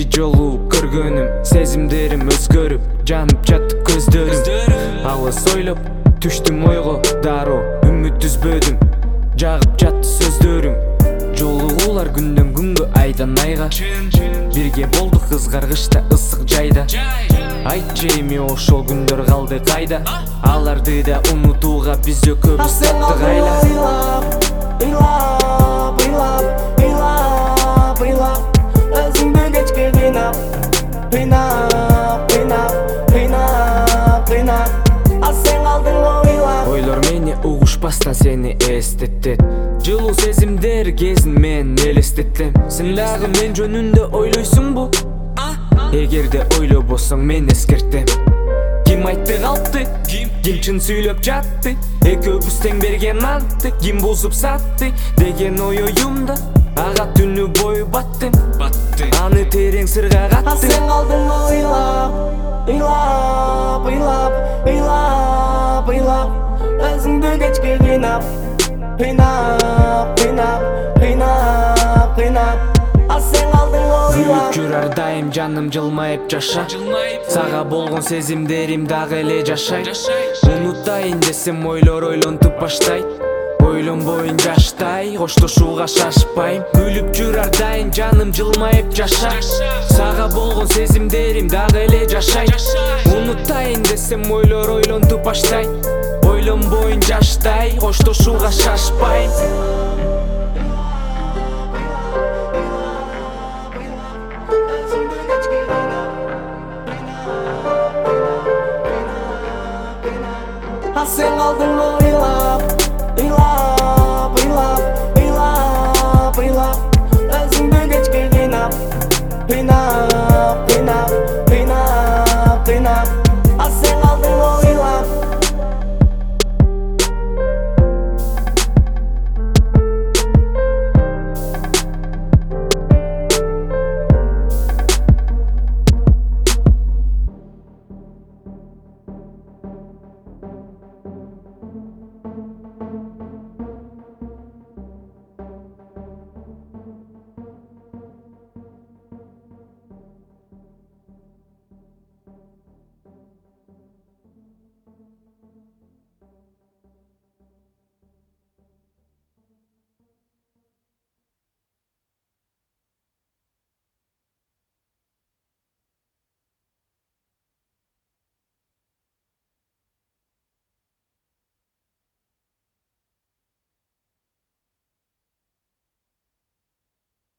жолу көргөнүм, сезимдерим өзгөрүп, жанып жатты көздөрүм. Алыс ойлоп түштүм ойго дароо, үмүт үзбөдүм, жагып жатты сөздөрүм. Жолугуулар күндөн күнгө, айдан айга, бирге болдук кызгаргычта, ысык жайда. Айтчы эми ошол күндөр калды кайда? Аларды да унутууга биз экөөбүз таптык айла. Ыйлап, ыйлап, ыйлап, ыйлап, өзүңдү кечке кыйнап, кыйнап, кыйнап, кыйнап, кыйнап, а сен калдың ойлап. Ойлор мени угушпастан сени эстеттет, жылуу сезимдер кезин мен элестетем. Сен дагы мен жөнүндө ойлойсуңбу? Эгерде ойлобосоң мен эскертем. Ким айтты калпты, ким чын сүйлөп жатты, экөөбүз тең берген антты, ким бузуп сатты деген ой оюмда. Ага түнү бою баттым, аны терең сырга каттым. А сен калдың ыйлап, ыйлап, ыйлап, ыйлап, ыйлап, өзүңдү кечке кыйнап, кыйнап, кыйнап, кыйнап, кыйнап, а сен калдың ойлап. Күлүп ар дайым жаным жылмайып жаша, сага болгон сезимдерим дагы эле жашайт. Унутайын десем ойлор ойлонтуп баштайт, ойлонбойын жаштай, коштошууга шашпайм. Күлүп ар дайым жаным жылмайып жаша, сага болгон сезимдерим дагы эле жашайт. Унутайын десем ойлор ойлонтуп баштайт, ойлонбойын жаштай, коштошууга шашпайм. А сен калдың ыйлап, ыйлап, ыйлап, ыйлап, ыйлап, өзүңдү кечке кыйнап, кыйнап.